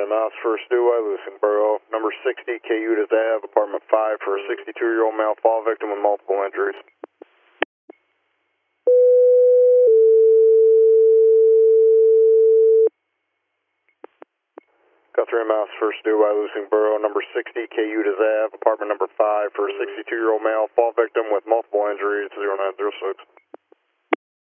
Mouse, First Dewey, Lewisboro, number 60, KU to Ave, apartment 5 for a 62-year-old male fall victim with multiple injuries. Guthrie Mouse, First Dewey, Lewisboro, number 60, KU to Ave, apartment number 5 for a 62-year-old male fall victim with multiple injuries, 0906.